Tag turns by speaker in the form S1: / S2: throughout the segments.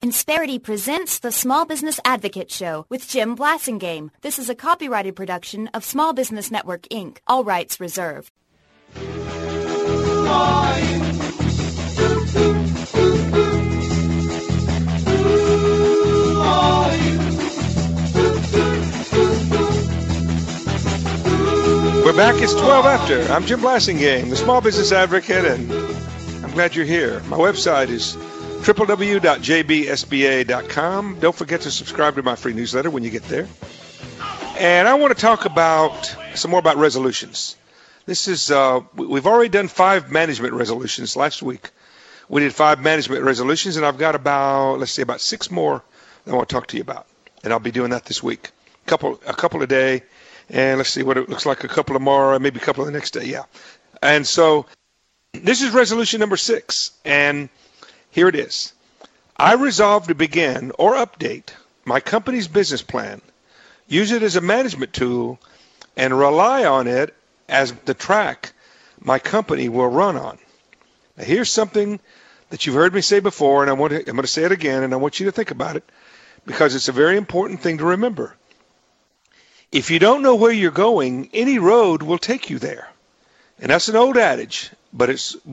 S1: Insperity presents the Small Business Advocate Show with Jim Blasingame. This is a copyrighted production of Small Business Network, Inc. All rights reserved.
S2: We're back. It's 12 after. I'm Jim Blasingame, the Small Business Advocate, and I'm glad you're here. My website is www.jbsba.com. Don't forget to subscribe to my free newsletter when you get there. And I want to talk about some more about resolutions. This is we've already done 5 management resolutions last week. We did 5 management resolutions, and I've got about 6 more that I want to talk to you about. And I'll be doing that this week. A couple a day, and let's see what it looks like, a couple tomorrow, maybe a couple the next day. Yeah. And so this is resolution number 6, and here it is. I resolve to begin or update my company's business plan, use it as a management tool, and rely on it as the track my company will run on. Now, here's something that you've heard me say before, and I'm going to say it again, and I want you to think about it because it's a very important thing to remember. If you don't know where you're going, any road will take you there. And that's an old adage, but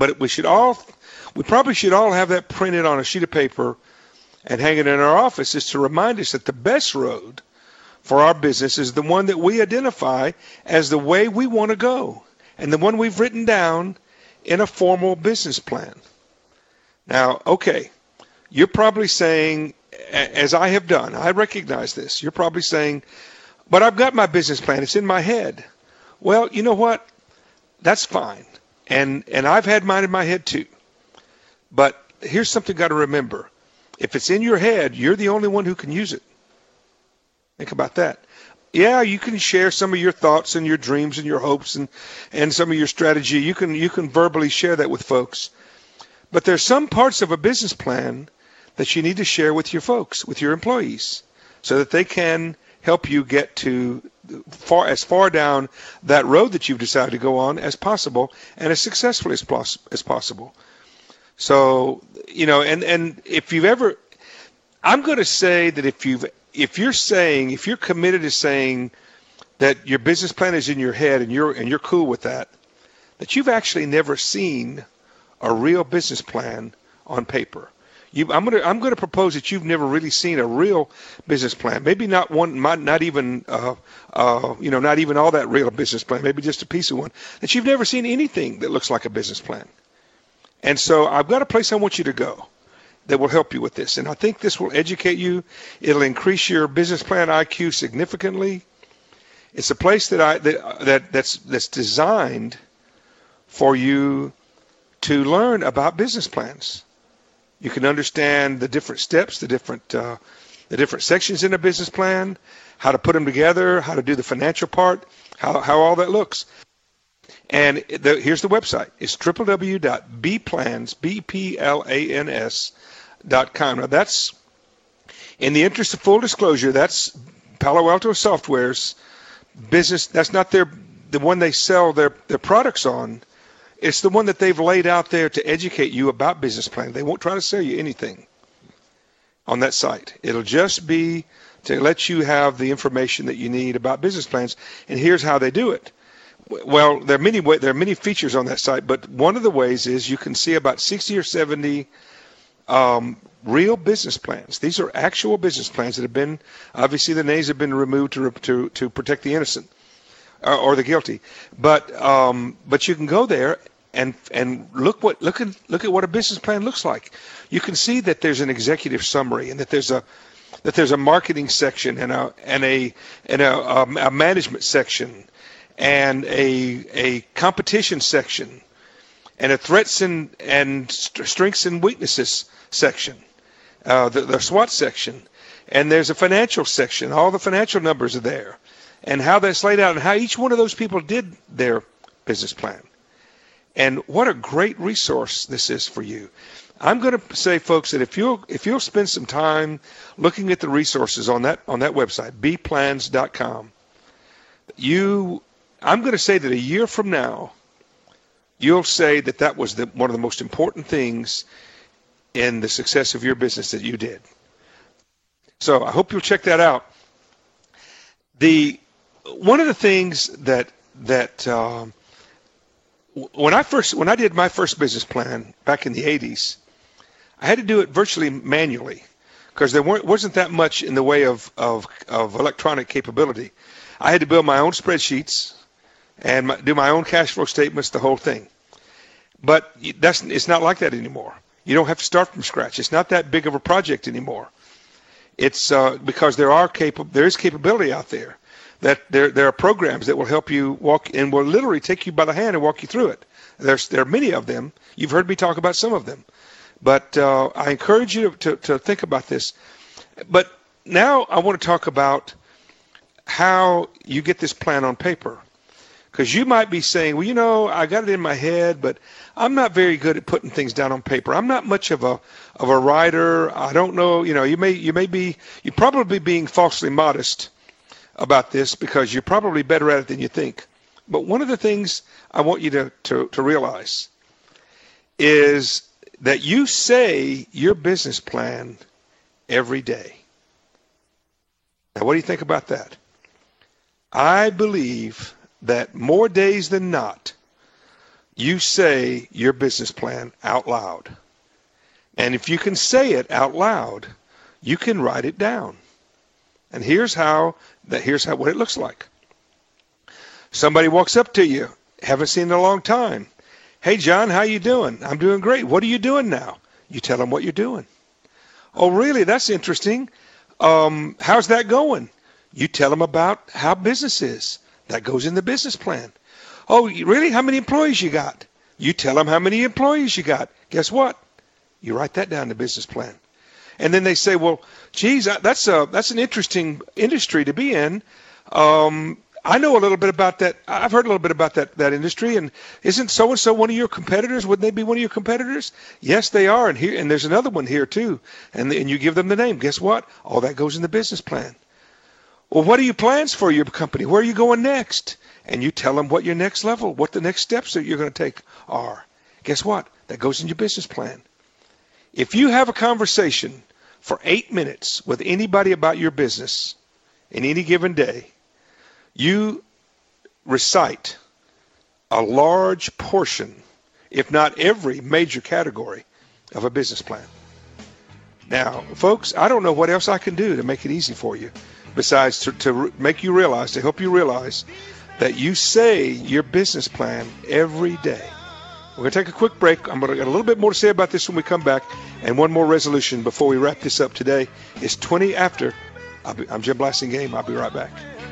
S2: we probably should all have that printed on a sheet of paper and hang it in our offices to remind us that the best road for our business is the one that we identify as the way we want to go and the one we've written down in a formal business plan. Now, okay, you're probably saying, as I have done, I recognize this, you're probably saying, but I've got my business plan, it's in my head. Well, you know what? That's fine. And I've had mine in my head too. But here's something you've got to remember. If it's in your head, you're the only one who can use it. Think about that. Yeah, you can share some of your thoughts and your dreams and your hopes and some of your strategy. You can verbally share that with folks. But there's some parts of a business plan that you need to share with your folks, with your employees, so that they can help you get to as far down that road that you've decided to go on as possible and as successfully as possible. So, and if you've ever, I'm going to say that if you're committed to saying that your business plan is in your head and you're cool with that you've actually never seen a real business plan on paper. I'm going to propose that you've never really seen a real business plan. Maybe not one, not even all that real business plan. Maybe just a piece of one. That you've never seen anything that looks like a business plan. And so I've got a place I want you to go that will help you with this. And I think this will educate you. It'll increase your business plan IQ significantly. It's a place that's designed for you to learn about business plans. You can understand the different steps, the different sections in a business plan, how to put them together, how to do the financial part, how all that looks. And here's the website. It's www.bplans.com. Now that's, in the interest of full disclosure, that's Palo Alto Software's business. That's not the one they sell their products on. It's the one that they've laid out there to educate you about business planning. They won't try to sell you anything on that site. It'll just be to let you have the information that you need about business plans. And here's how they do it. Well, there are many features on that site, but one of the ways is you can see about 60 or 70 real business plans. These are actual business plans that have been, obviously the names have been removed to protect the innocent. Or the guilty, but you can go there and look at what a business plan looks like. You can see that there's an executive summary and that there's a marketing section and a management section and a competition section and a threats and strengths and weaknesses section, the SWOT section, and there's a financial section. All the financial numbers are there. And how that's laid out and how each one of those people did their business plan. And what a great resource this is for you. I'm going to say, folks, that if you'll spend some time looking at the resources on that website, bplans.com, I'm going to say that a year from now, you'll say that was one of the most important things in the success of your business that you did. So I hope you'll check that out. One of the things that when I did my first business plan back in the 80s, I had to do it virtually manually because there wasn't that much in the way of electronic capability. I had to build my own spreadsheets and do my own cash flow statements, the whole thing. But it's not like that anymore. You don't have to start from scratch. It's not that big of a project anymore. It's because there is capability out there. That there are programs that will help you walk and will literally take you by the hand and walk you through it. There are many of them. You've heard me talk about some of them. But I encourage you to think about this. But now I want to talk about how you get this plan on paper. Because you might be saying, well, I got it in my head, but I'm not very good at putting things down on paper. I'm not much of a writer. I don't know. You're probably being falsely modest about this because you're probably better at it than you think. But one of the things I want you to realize is that you say your business plan every day. Now, what do you think about that? I believe that more days than not, you say your business plan out loud. And if you can say it out loud, you can write it down. And here's what it looks like. Somebody walks up to you, haven't seen in a long time. Hey, John, how you doing? I'm doing great. What are you doing now? You tell them what you're doing. Oh, really? That's interesting. How's that going? You tell them about how business is. That goes in the business plan. Oh, really? How many employees you got? You tell them how many employees you got. Guess what? You write that down in the business plan. And then they say, well, geez, that's an interesting industry to be in. I know a little bit about that. I've heard a little bit about that industry. And isn't so-and-so one of your competitors? Wouldn't they be one of your competitors? Yes, they are. And there's another one here too. And you give them the name. Guess what? All that goes in the business plan. Well, what are your plans for your company? Where are you going next? And you tell them what your next level, what the next steps that you're going to take are. Guess what? That goes in your business plan. If you have a conversation for 8 minutes with anybody about your business in any given day, you recite a large portion, if not every major category of a business plan. Now, folks, I don't know what else I can do to make it easy for you besides to make you realize, to help you realize that you say your business plan every day. We're going to take a quick break. I'm going to get a little bit more to say about this when we come back, and one more resolution before we wrap this up today. It's 20 after. I'm Jim Blasingame. I'll be right back.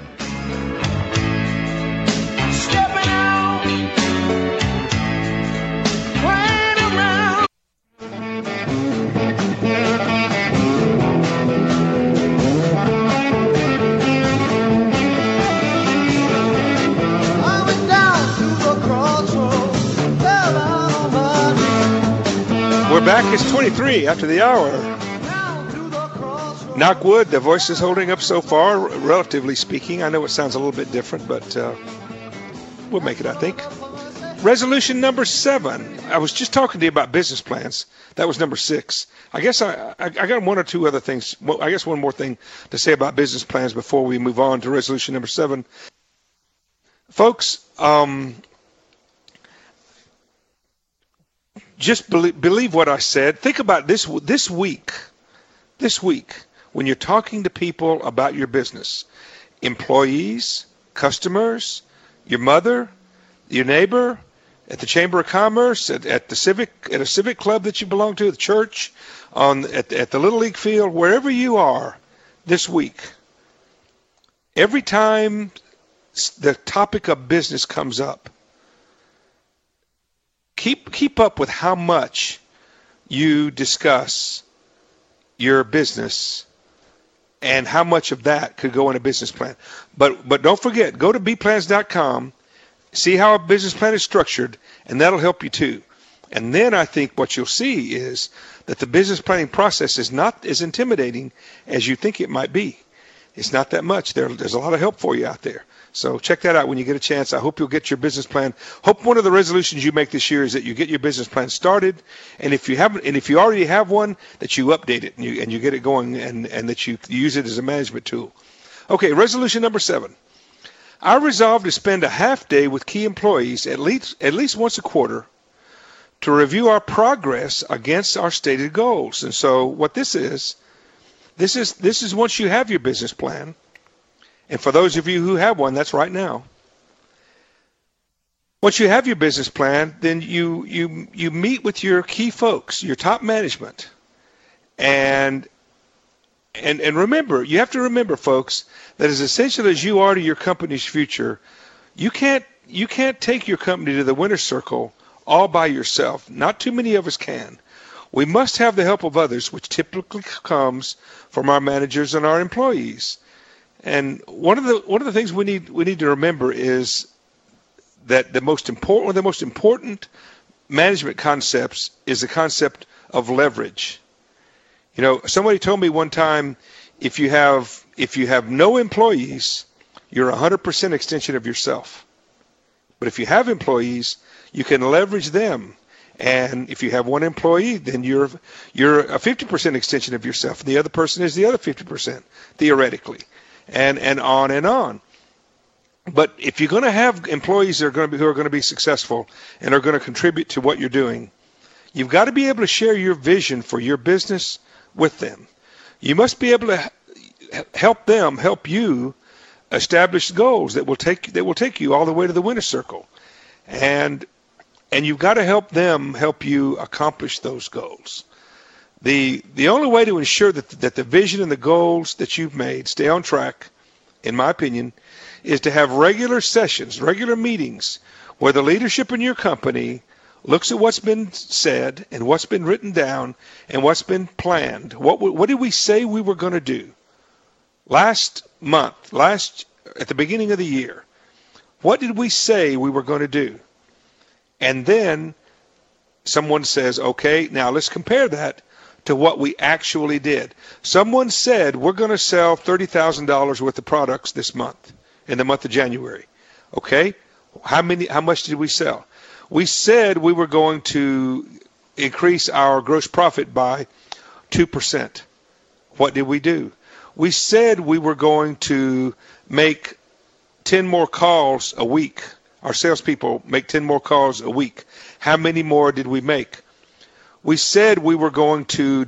S2: We're back. It's 23 after the hour. Knock wood, the voice is holding up so far, relatively speaking. I know it sounds a little bit different, but we'll make it, I think. Resolution number 7. I was just talking to you about business plans. That was number 6. I guess I got one or two other things. Well, I guess one more thing to say about business plans before we move on to resolution number 7. Folks, just believe what I said. Think about this week, when you're talking to people about your business, employees, customers, your mother, your neighbor, at the Chamber of Commerce, at a civic club that you belong to, the church, at the Little League field, wherever you are this week, every time the topic of business comes up, keep up with how much you discuss your business and how much of that could go in a business plan. But don't forget, go to bplans.com, see how a business plan is structured, and that'll help you too. And then I think what you'll see is that the business planning process is not as intimidating as you think it might be. It's not that much. There's a lot of help for you out there. So check that out when you get a chance. I hope you'll get your business plan. Hope one of the resolutions you make this year is that you get your business plan started, and if you haven't, and if you already have one, that you update it and you get it going, and that you use it as a management tool. Okay, resolution number 7. I resolve to spend a half day with key employees at least once a quarter to review our progress against our stated goals. And so what this is once you have your business plan. And for those of you who have one, that's right now. Once you have your business plan, then you meet with your key folks, your top management. And remember, you have to remember, folks, that as essential as you are to your company's future, you can't take your company to the winner's circle all by yourself. Not too many of us can. We must have the help of others, which typically comes from our managers and our employees. And one of the things we need to remember is that one of the most important management concepts is the concept of leverage. You know, somebody told me one time, if you have no employees, you're 100% extension of yourself. But if you have employees, you can leverage them. And if you have one employee, then you're a 50% extension of yourself. And the other person is the other 50%, theoretically. And on and on. But if you're going to have employees who are going to be successful and are going to contribute to what you're doing, you've got to be able to share your vision for your business with them. You must be able to help you establish goals that will take you all the way to the winner's circle. And you've got to help you accomplish those goals. The only way to ensure that the vision and the goals that you've made stay on track, in my opinion, is to have regular sessions, regular meetings, where the leadership in your company looks at what's been said and what's been written down and what's been planned. What did we say we were going to do last month, at the beginning of the year? What did we say we were going to do? And then someone says, okay, now let's compare that to what we actually did. Someone said we're going to sell $30,000 worth of products this month, in the month of January. Okay, how much did we sell? We said we were going to increase our gross profit by 2%. What did we do? We said we were going to make 10 more calls a week. Our salespeople make 10 more calls a week. How many more did we make? We said we were going to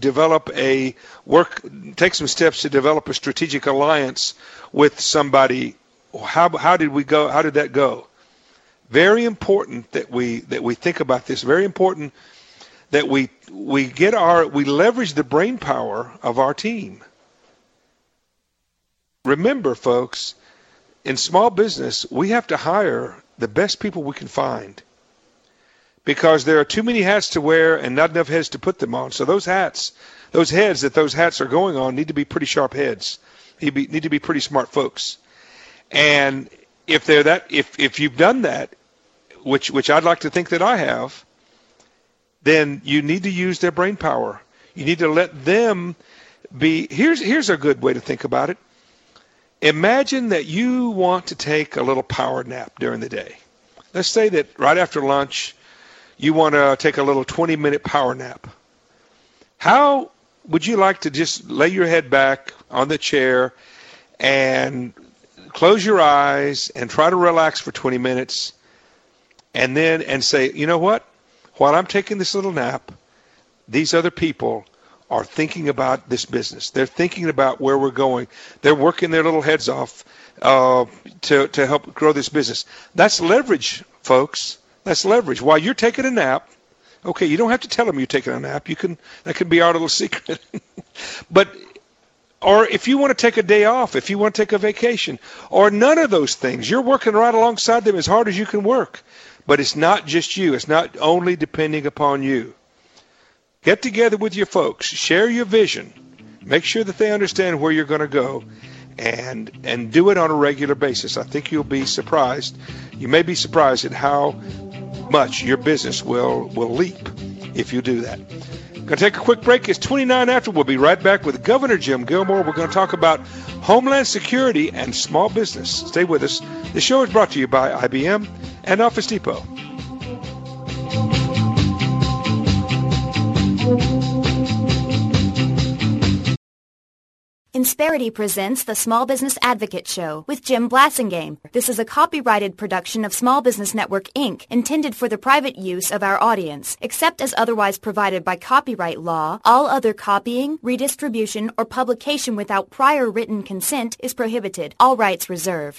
S2: take some steps to develop a strategic alliance with somebody. How did we go? How did that go? Very important that we think about this. Very important that we leverage the brain power of our team. Remember, folks, in small business, we have to hire the best people we can find, because there are too many hats to wear and not enough heads to put them on. So those hats are going on need to be pretty sharp heads. Need to be pretty smart folks. And if you've done that, which I'd like to think that I have, then you need to use their brain power. You need to let them be. Here's a good way to think about it. Imagine that you want to take a little power nap during the day. Let's say that right after lunch, you want to take a little 20-minute power nap. How would you like to just lay your head back on the chair and close your eyes and try to relax for 20 minutes and say, you know what? While I'm taking this little nap, these other people are thinking about this business. They're thinking about where we're going. They're working their little heads off to help grow this business. That's leverage, folks. That's leverage. While you're taking a nap, okay, you don't have to tell them you're taking a nap. That can be our little secret. Or if you want to take a day off, if you want to take a vacation, or none of those things, you're working right alongside them as hard as you can work. But it's not just you. It's not only depending upon you. Get together with your folks. Share your vision. Make sure that they understand where you're going to go, and do it on a regular basis. I think you'll be surprised. You may be surprised at how much your business will leap if you do that. Going to take a quick break. It's 29 after. We'll be right back with Governor Jim Gilmore. We're going to talk about Homeland Security and small business. Stay with us. The show is brought to you by IBM and Office Depot.
S1: Insperity presents the Small Business Advocate Show with Jim Blasingame. This is a copyrighted production of Small Business Network, Inc., intended for the private use of our audience. Except as otherwise provided by copyright law, all other copying, redistribution, or publication without prior written consent is prohibited. All rights reserved.